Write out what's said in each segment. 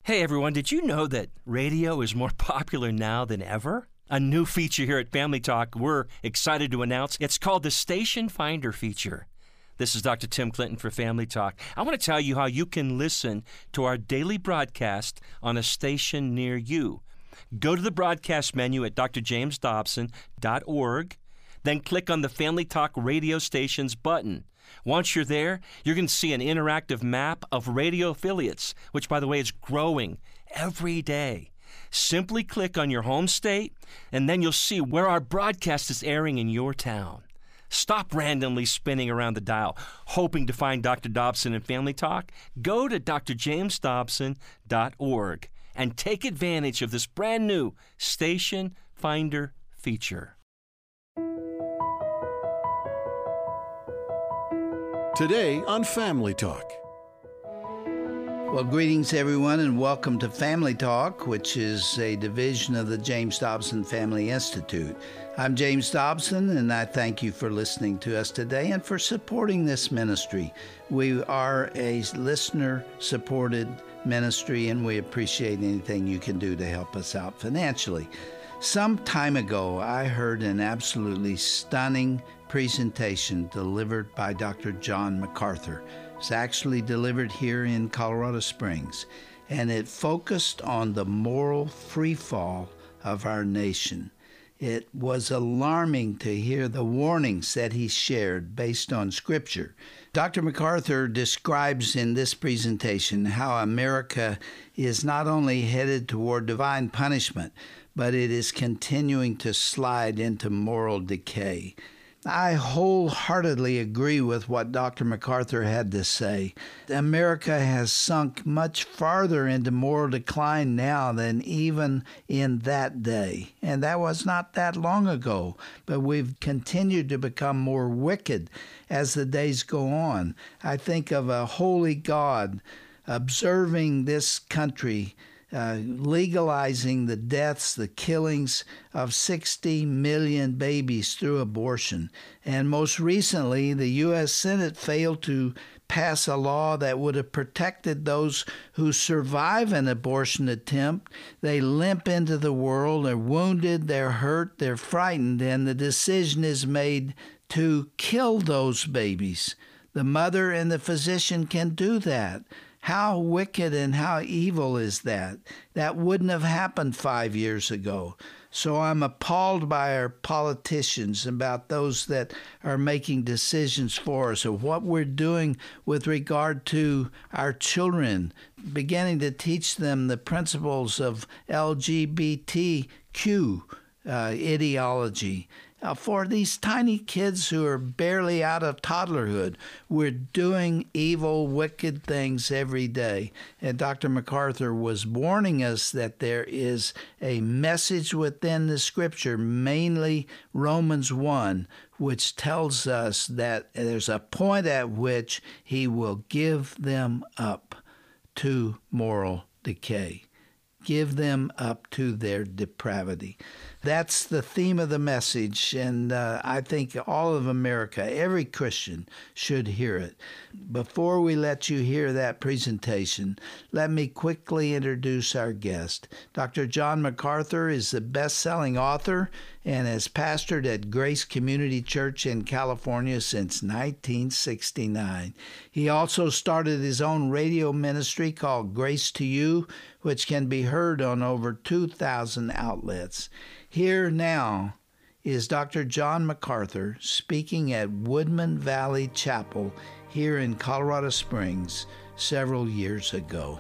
Hey everyone, did you know that radio is more popular now than ever? A new feature here at Family Talk we're excited to announce. It's called the Station Finder feature. This is Dr. Tim Clinton for Family Talk. I want to tell you how you can listen to our daily broadcast on a station near you. Go to the broadcast menu at drjamesdobson.org, then click on the Family Talk radio stations button. Once you're there, you're going to see an interactive map of radio affiliates, which, by the way, is growing every day. Simply click on your home state, and then you'll see where our broadcast is airing in your town. Stop randomly spinning around the dial, hoping to find Dr. Dobson and Family Talk. Go to drjamesdobson.org and take advantage of this brand new Station Finder feature. Today on Family Talk. Well, greetings everyone and welcome to Family Talk, which is a division of the James Dobson Family Institute. I'm James Dobson and I thank you for listening to us today and for supporting this ministry. We are a listener-supported ministry and we appreciate anything you can do to help us out financially. Some time ago, I heard an absolutely stunning presentation delivered by Dr. John MacArthur. It's actually delivered here in Colorado Springs, and it focused on the moral freefall of our nation. It was alarming to hear the warnings that he shared based on Scripture. Dr. MacArthur describes in this presentation how America is not only headed toward divine punishment, but it is continuing to slide into moral decay. I wholeheartedly agree with what Dr. MacArthur had to say. America has sunk much farther into moral decline now than even in that day. And that was not that long ago, but we've continued to become more wicked as the days go on. I think of a holy God observing this country, legalizing the deaths, the killings of 60 million babies through abortion. And most recently, the U.S. Senate failed to pass a law that would have protected those who survive an abortion attempt. They limp into the world, they're wounded, they're hurt, they're frightened, and the decision is made to kill those babies. The mother and the physician can do that. How wicked and how evil is that? That wouldn't have happened 5 years ago. So I'm appalled by our politicians, about those that are making decisions for us, of what we're doing with regard to our children, beginning to teach them the principles of LGBTQ ideology. For these tiny kids who are barely out of toddlerhood, we're doing evil, wicked things every day. And Dr. MacArthur was warning us that there is a message within the Scripture, mainly Romans 1, which tells us that there's a point at which he will give them up to moral decay. Give them up to their depravity. That's the theme of the message, and I think all of America, every Christian, should hear it. Before we let you hear that presentation, let me quickly introduce our guest. Dr. John MacArthur is the best-selling author and has pastored at Grace Community Church in California since 1969. He also started his own radio ministry called Grace to You, which can be heard on over 2,000 outlets. Here now is Dr. John MacArthur speaking at Woodman Valley Chapel here in Colorado Springs several years ago.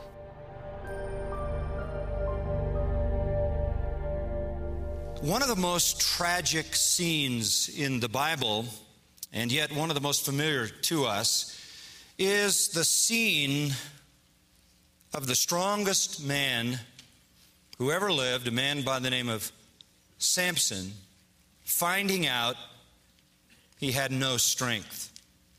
One of the most tragic scenes in the Bible, and yet one of the most familiar to us, is the scene of the strongest man who ever lived, a man by the name of Samson, finding out he had no strength.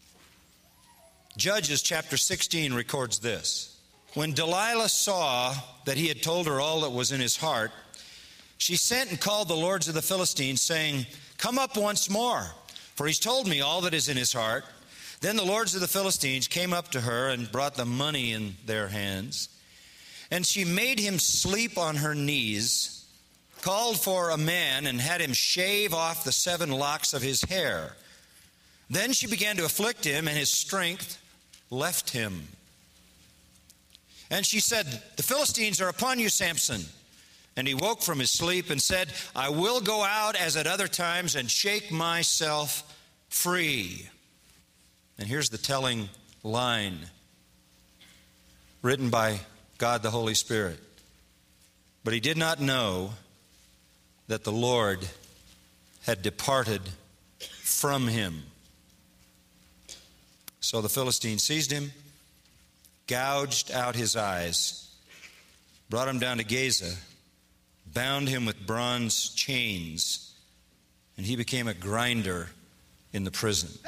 Judges chapter 16 records this. When Delilah saw that he had told her all that was in his heart, she sent and called the lords of the Philistines, saying, "Come up once more, for he's told me all that is in his heart." Then the lords of the Philistines came up to her and brought the money in their hands. And she made him sleep on her knees, called for a man, and had him shave off the 7 locks of his hair. Then she began to afflict him, and his strength left him. And she said, "The Philistines are upon you, Samson." And he woke from his sleep and said, "I will go out as at other times and shake myself free." And here's the telling line written by God the Holy Spirit. "But he did not know that the Lord had departed from him." So the Philistines seized him, gouged out his eyes, brought him down to Gaza, bound him with bronze chains, and he became a grinder in the prison.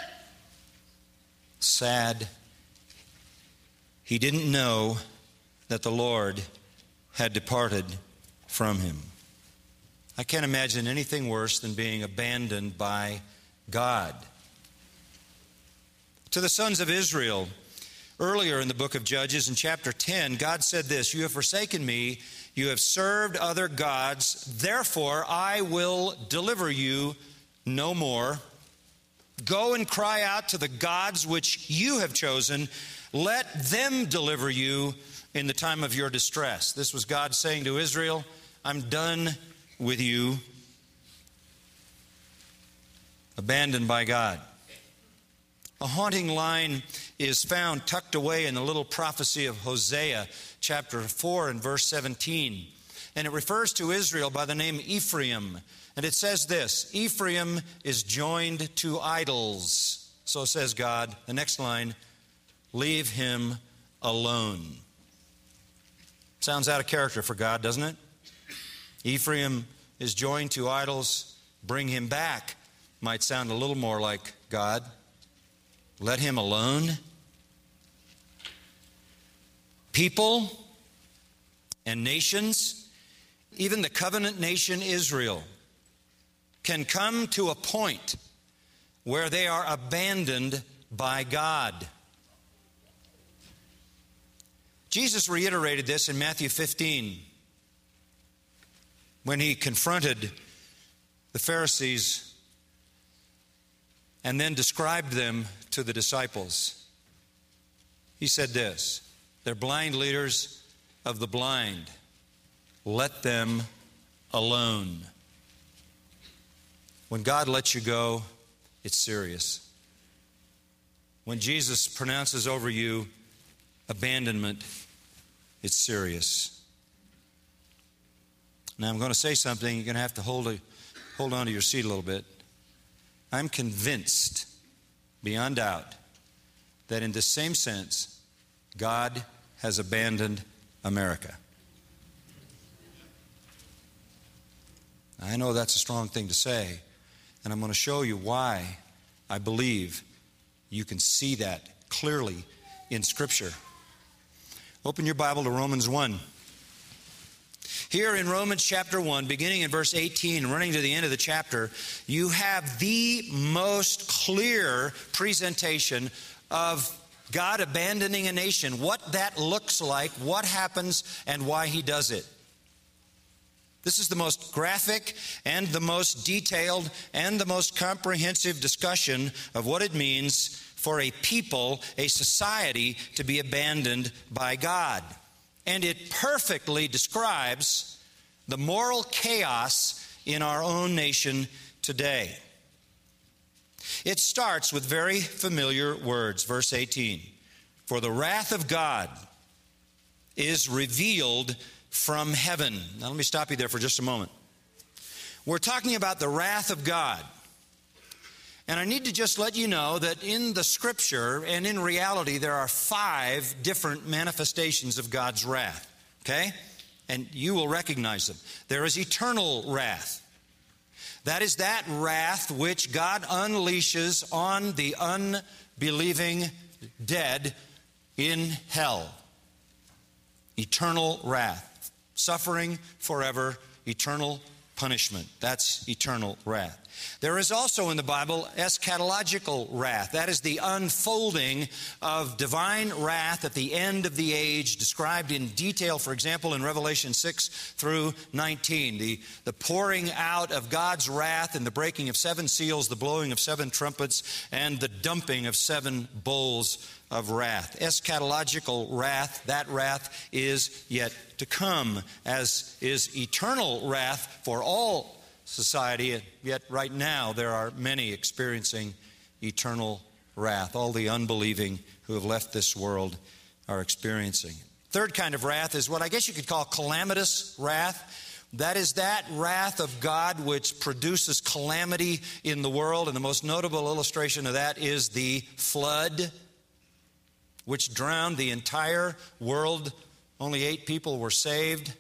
Sad. He didn't know that the Lord had departed from him. I can't imagine anything worse than being abandoned by God. To the sons of Israel, earlier in the book of Judges, in chapter 10, God said this, "You have forsaken me, you have served other gods, therefore I will deliver you no more. Go and cry out to the gods which you have chosen, let them deliver you in the time of your distress." This was God saying to Israel, "I'm done with you." Abandoned by God. A haunting line is found tucked away in the little prophecy of Hosea, chapter 4 and verse 17. And it refers to Israel by the name Ephraim. And it says this, "Ephraim is joined to idols." So says God. The next line, "Leave him alone." Sounds out of character for God, doesn't it? Ephraim is joined to idols. Bring him back. Might sound a little more like God. Let him alone. People and nations, even the covenant nation Israel, can come to a point where they are abandoned by God. Jesus reiterated this in Matthew 15 when he confronted the Pharisees and then described them to the disciples. He said this, "They're blind leaders of the blind. Let them alone." When God lets you go, it's serious. When Jesus pronounces over you abandonment, it's serious. Now I'm going to say something. You're going to have to hold on to your seat a little bit. I'm convinced, beyond doubt, that in the same sense, God has abandoned America. I know that's a strong thing to say, and I'm going to show you why I believe you can see that clearly in Scripture. Open your Bible to Romans 1. Here in Romans chapter 1, beginning in verse 18, running to the end of the chapter, you have the most clear presentation of God abandoning a nation, what that looks like, what happens, and why he does it. This is the most graphic and the most detailed and the most comprehensive discussion of what it means for a people, a society, to be abandoned by God. And it perfectly describes the moral chaos in our own nation today. It starts with very familiar words, verse 18. "For the wrath of God is revealed from heaven." Now let me stop you there for just a moment. We're talking about the wrath of God. And I need to just let you know that in the Scripture and in reality, there are 5 different manifestations of God's wrath. Okay? And you will recognize them. There is eternal wrath. That is that wrath which God unleashes on the unbelieving dead in hell. Eternal wrath. Suffering forever. Eternal punishment. That's eternal wrath. There is also in the Bible eschatological wrath. That is the unfolding of divine wrath at the end of the age, described in detail, for example, in Revelation 6 through 19. The pouring out of God's wrath and the breaking of 7 seals, the blowing of 7 trumpets, and the dumping of 7 bowls of wrath. Eschatological wrath, that wrath is yet to come, as is eternal wrath for all society, and yet right now there are many experiencing eternal wrath. All the unbelieving who have left this world are experiencing it. Third kind of wrath is what I guess you could call calamitous wrath. That is that wrath of God which produces calamity in the world, and the most notable illustration of that is the flood, which drowned the entire world. Only 8 people were saved.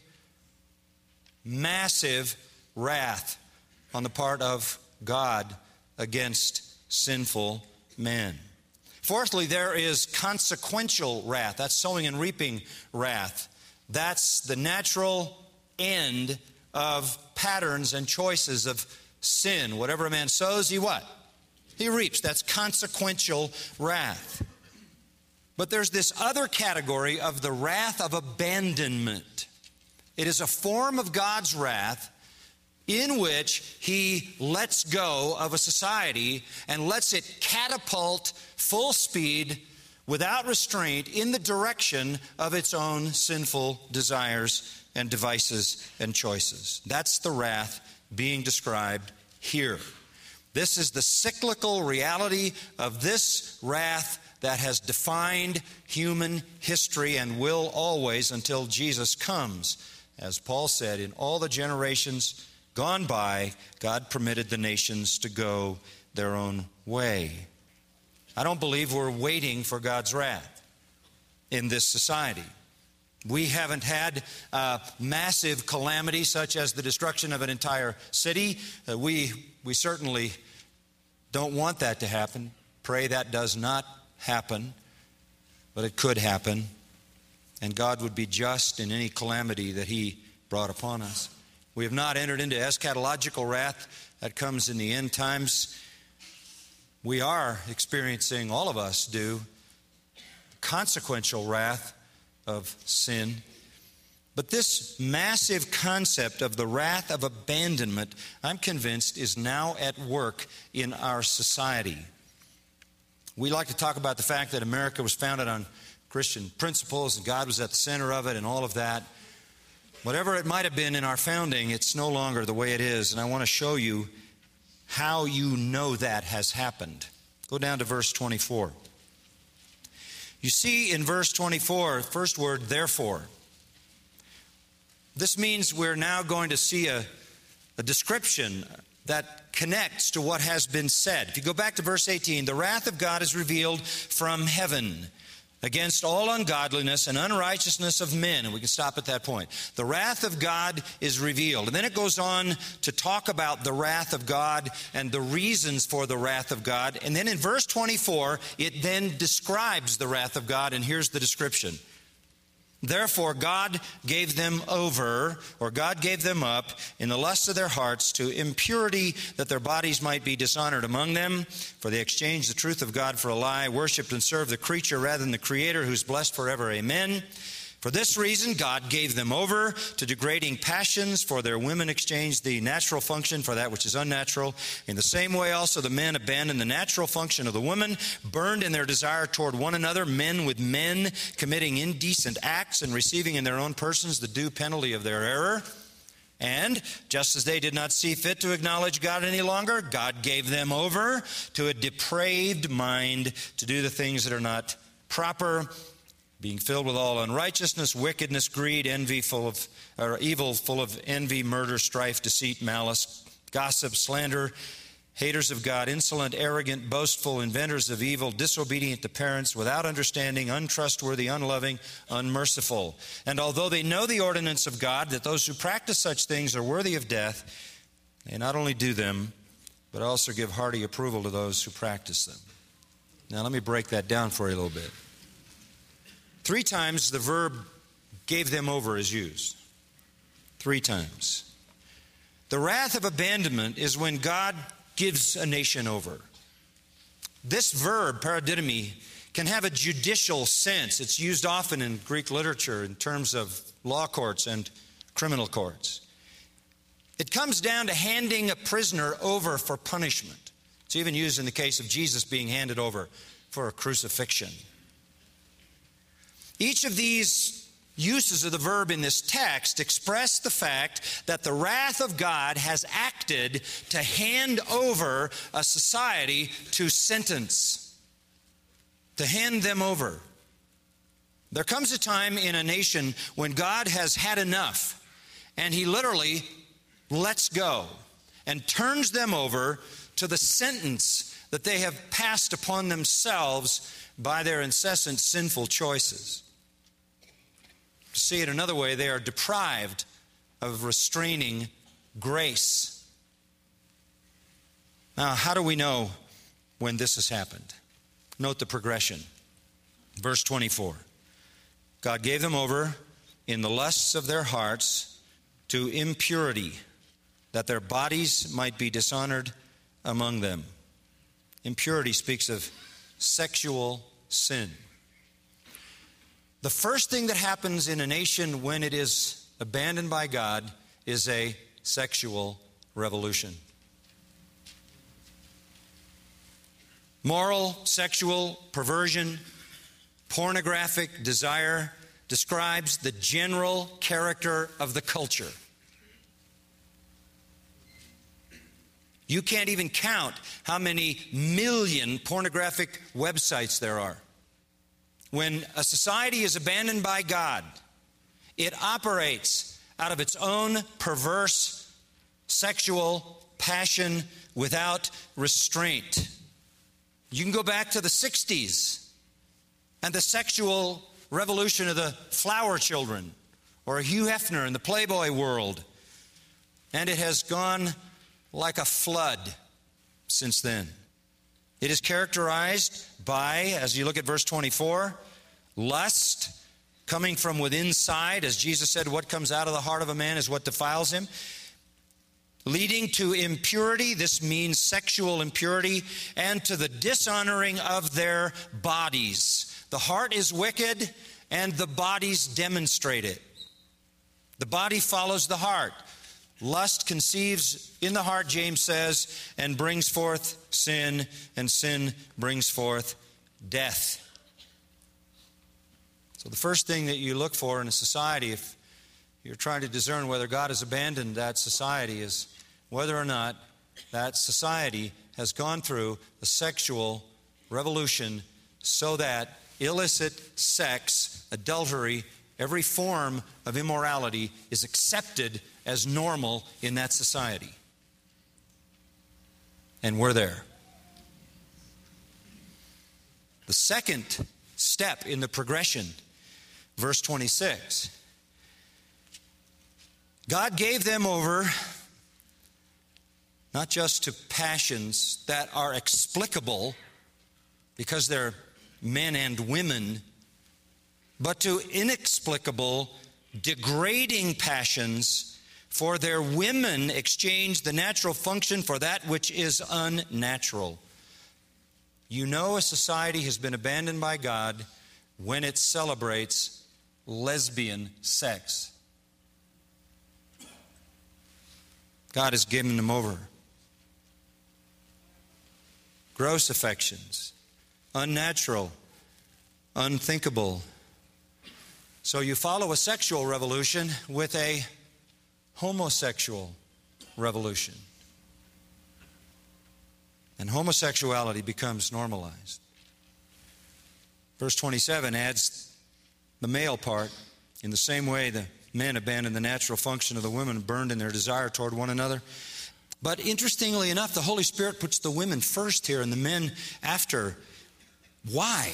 Massive wrath on the part of God against sinful men. Fourthly, there is consequential wrath. That's sowing and reaping wrath. That's the natural end of patterns and choices of sin. Whatever a man sows, he what? He reaps. That's consequential wrath. But there's this other category of the wrath of abandonment. It is a form of God's wrath in which He lets go of a society and lets it catapult full speed without restraint in the direction of its own sinful desires and devices and choices. That's the wrath being described here. This is the cyclical reality of this wrath that has defined human history and will always until Jesus comes. As Paul said, in all the generations gone by, God permitted the nations to go their own way. I don't believe we're waiting for God's wrath in this society. We haven't had massive calamity such as the destruction of an entire city. We certainly don't want that to happen. Pray that does not happen, but it could happen. And God would be just in any calamity that He brought upon us. We have not entered into eschatological wrath that comes in the end times. We are experiencing, all of us do, consequential wrath of sin. But this massive concept of the wrath of abandonment, I'm convinced, is now at work in our society. We like to talk about the fact that America was founded on Christian principles and God was at the center of it and all of that. Whatever it might have been in our founding, it's no longer the way it is. And I want to show you how you know that has happened. Go down to verse 24. You see in verse 24, first word, therefore. This means we're now going to see a description that connects to what has been said. If you go back to verse 18, the wrath of God is revealed from heaven against all ungodliness and unrighteousness of men. And we can stop at that point. The wrath of God is revealed. And then it goes on to talk about the wrath of God and the reasons for the wrath of God. And then in verse 24, it then describes the wrath of God. And here's the description. Therefore, God gave them over, or God gave them up in the lust of their hearts to impurity, that their bodies might be dishonored among them. For they exchanged the truth of God for a lie, worshipped and served the creature rather than the Creator, who's blessed forever. Amen. For this reason, God gave them over to degrading passions, for their women exchanged the natural function for that which is unnatural. In the same way also the men abandoned the natural function of the woman, burned in their desire toward one another, men with men, committing indecent acts and receiving in their own persons the due penalty of their error. And just as they did not see fit to acknowledge God any longer, God gave them over to a depraved mind to do the things that are not proper, being filled with all unrighteousness, wickedness, greed, evil, full of envy, murder, strife, deceit, malice, gossip, slander, haters of God, insolent, arrogant, boastful, inventors of evil, disobedient to parents, without understanding, untrustworthy, unloving, unmerciful. And although they know the ordinance of God, that those who practice such things are worthy of death, they not only do them, but also give hearty approval to those who practice them. Now let me break that down for you a little bit. 3 times the verb gave them over is used. 3 times. The wrath of abandonment is when God gives a nation over. This verb, paradidomi, can have a judicial sense. It's used often in Greek literature in terms of law courts and criminal courts. It comes down to handing a prisoner over for punishment. It's even used in the case of Jesus being handed over for a crucifixion. Each of these uses of the verb in this text express the fact that the wrath of God has acted to hand over a society to sentence, to hand them over. There comes a time in a nation when God has had enough, and He literally lets go and turns them over to the sentence that they have passed upon themselves by their incessant sinful choices. To see it another way, they are deprived of restraining grace. Now, how do we know when this has happened? Note the progression. Verse 24. God gave them over in the lusts of their hearts to impurity, that their bodies might be dishonored among them. Impurity speaks of sexual sin. The first thing that happens in a nation when it is abandoned by God is a sexual revolution. Moral, sexual perversion, pornographic desire describes the general character of the culture. You can't even count how many million pornographic websites there are. When a society is abandoned by God, it operates out of its own perverse sexual passion without restraint. You can go back to the 60s and the sexual revolution of the Flower Children or Hugh Hefner in the Playboy world, and it has gone like a flood since then. It is characterized by, as you look at verse 24, lust coming from within inside. As Jesus said, what comes out of the heart of a man is what defiles him. Leading to impurity, this means sexual impurity, and to the dishonoring of their bodies. The heart is wicked, and the bodies demonstrate it. The body follows the heart. Lust conceives in the heart, James says, and brings forth sin, and sin brings forth death. So the first thing that you look for in a society, if you're trying to discern whether God has abandoned that society, is whether or not that society has gone through a sexual revolution so that illicit sex, adultery, every form of immorality is accepted as normal in that society. And we're there. The second step in the progression, verse 26. God gave them over not just to passions that are explicable because they're men and women, but to inexplicable, degrading passions. For their women exchange the natural function for that which is unnatural. You know a society has been abandoned by God when it celebrates lesbian sex. God has given them over. Gross affections, unnatural, unthinkable. So you follow a sexual revolution with a homosexual revolution. And homosexuality becomes normalized. Verse 27 adds the male part. In the same way the men abandoned the natural function of the women and burned in their desire toward one another. But interestingly enough, the Holy Spirit puts the women first here and the men after. Why?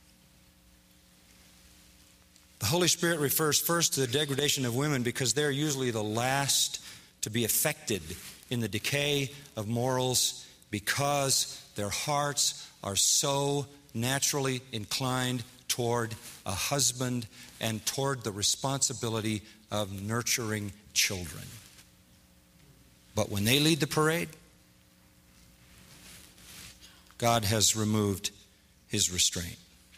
The Holy Spirit refers first to the degradation of women because they're usually the last to be affected in the decay of morals because their hearts are so naturally inclined toward a husband and toward the responsibility of nurturing children. But when they lead the parade, God has removed his restraint.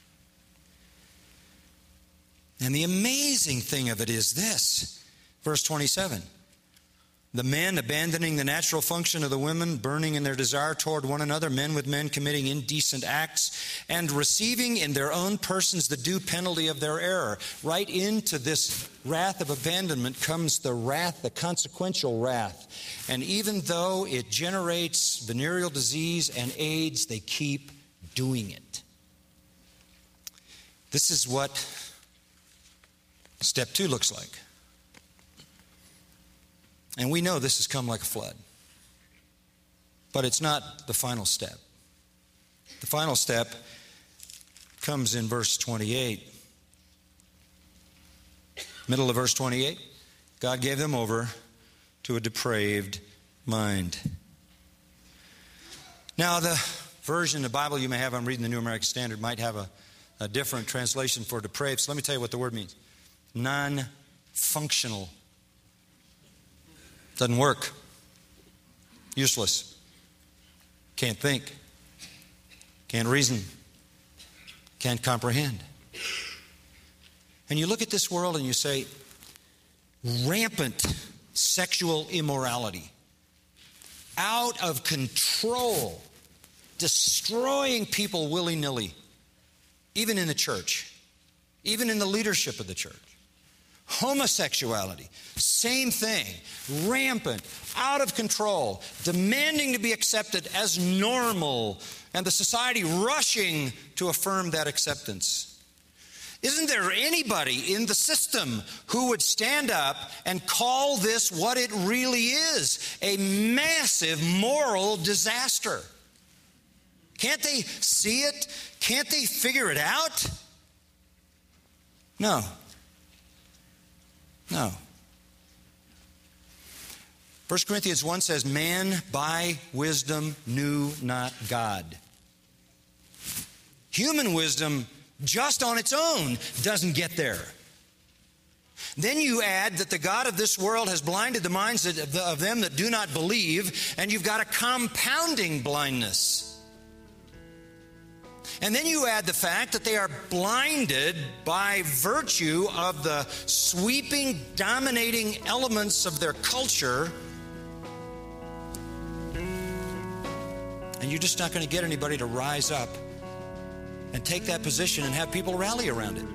And the amazing thing of it is this, verse 27. The men abandoning the natural function of the women, burning in their desire toward one another, men with men committing indecent acts, and receiving in their own persons the due penalty of their error. Right into this wrath of abandonment comes the wrath, the consequential wrath. And even though it generates venereal disease and AIDS, they keep doing it. This is what step 2 looks like. And we know this has come like a flood. But it's not the final step. The final step comes in verse 28. Middle of verse 28. God gave them over to a depraved mind. Now, the version of the Bible you may have, I'm reading the New American Standard, might have a different translation for depraved. So let me tell you what the word means. Non-functional. Doesn't work. Useless. Can't think. Can't reason. Can't comprehend. And you look at this world and you say, rampant sexual immorality. Out of control. Destroying people willy-nilly. Even in the church. Even in the leadership of the church. Homosexuality, same thing, rampant, out of control, demanding to be accepted as normal, and the society rushing to affirm that acceptance. Isn't there anybody in the system who would stand up and call this what it really is? A massive moral disaster. Can't they see it? Can't they figure it out? No. No. 1 Corinthians 1 says, man by wisdom knew not God. Human wisdom just on its own doesn't get there. Then you add that the God of this world has blinded the minds of them that do not believe, and you've got a compounding blindness. And then you add the fact that they are blinded by virtue of the sweeping, dominating elements of their culture. And you're just not going to get anybody to rise up and take that position and have people rally around it.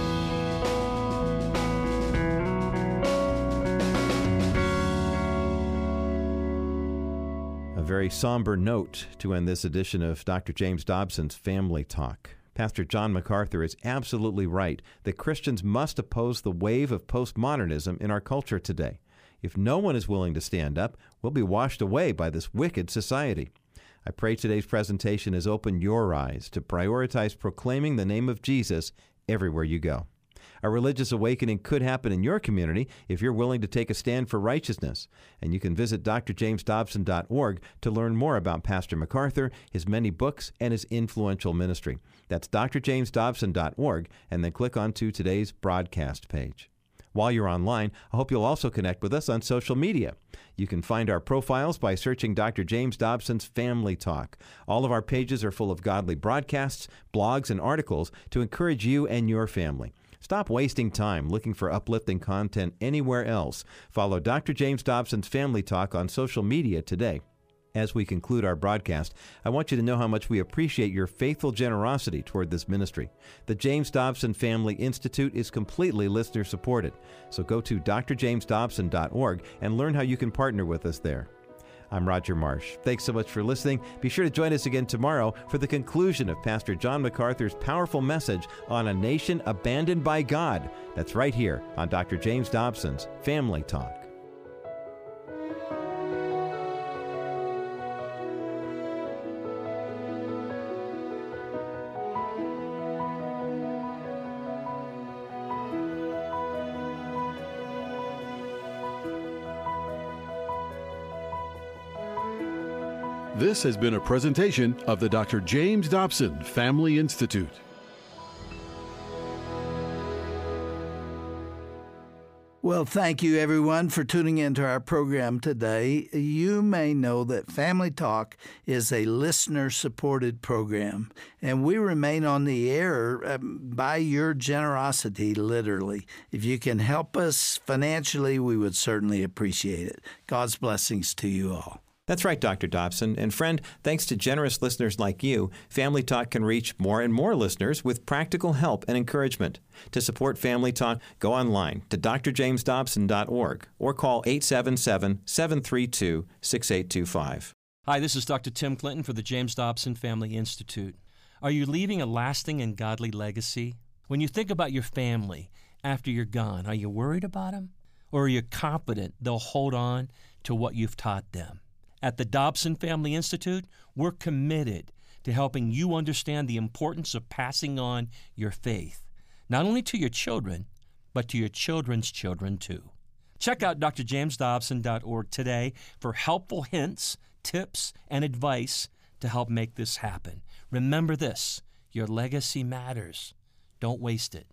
Very somber note to end this edition of Dr. James Dobson's Family Talk. Pastor John MacArthur is absolutely right that Christians must oppose the wave of postmodernism in our culture today. If no one is willing to stand up, we'll be washed away by this wicked society. I pray today's presentation has opened your eyes to prioritize proclaiming the name of Jesus everywhere you go. A religious awakening could happen in your community if you're willing to take a stand for righteousness. And you can visit drjamesdobson.org to learn more about Pastor MacArthur, his many books, and his influential ministry. That's drjamesdobson.org, and then click onto today's broadcast page. While you're online, I hope you'll also connect with us on social media. You can find our profiles by searching Dr. James Dobson's Family Talk. All of our pages are full of godly broadcasts, blogs, and articles to encourage you and your family. Stop wasting time looking for uplifting content anywhere else. Follow Dr. James Dobson's Family Talk on social media today. As we conclude our broadcast, I want you to know how much we appreciate your faithful generosity toward this ministry. The James Dobson Family Institute is completely listener-supported, so go to drjamesdobson.org and learn how you can partner with us there. I'm Roger Marsh. Thanks so much for listening. Be sure to join us again tomorrow for the conclusion of Pastor John MacArthur's powerful message on a nation abandoned by God. That's right here on Dr. James Dobson's Family Talk. This has been a presentation of the Dr. James Dobson Family Institute. Well, thank you, everyone, for tuning into our program today. You may know that Family Talk is a listener-supported program, and we remain on the air by your generosity, literally. If you can help us financially, we would certainly appreciate it. God's blessings to you all. That's right, Dr. Dobson. And friend, thanks to generous listeners like you, Family Talk can reach more and more listeners with practical help and encouragement. To support Family Talk, go online to drjamesdobson.org or call 877-732-6825. Hi, this is Dr. Tim Clinton for the James Dobson Family Institute. Are you leaving a lasting and godly legacy? When you think about your family after you're gone, are you worried about them? Or are you confident they'll hold on to what you've taught them? At the Dobson Family Institute, we're committed to helping you understand the importance of passing on your faith, not only to your children, but to your children's children too. Check out drjamesdobson.org today for helpful hints, tips, and advice to help make this happen. Remember this, your legacy matters. Don't waste it.